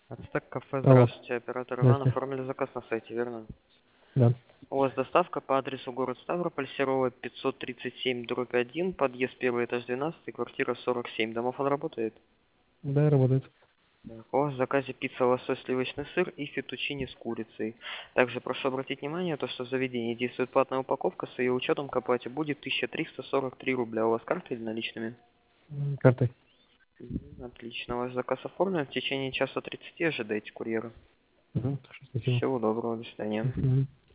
Ацтек кафе, Алло, здравствуйте, оператор Иван, здрасте. оформили заказ на сайте, верно? Да. У вас доставка по адресу город Ставрополь, Серова 537/1, подъезд первый этаж 12, квартира 47. Домофон работает? Да, работает. Так, у вас в заказе пицца, лосось, сливочный сыр и фетучини с курицей. Также прошу обратить внимание, то, что в заведении действует платная упаковка, с ее учетом к оплате будет 1343 рубля. У вас карта или наличными? Картой. Отлично, ваш заказ оформлен. В течение часа 30 ожидайте курьера. Угу, хорошо, спасибо. Всего доброго, до свидания. Мгм.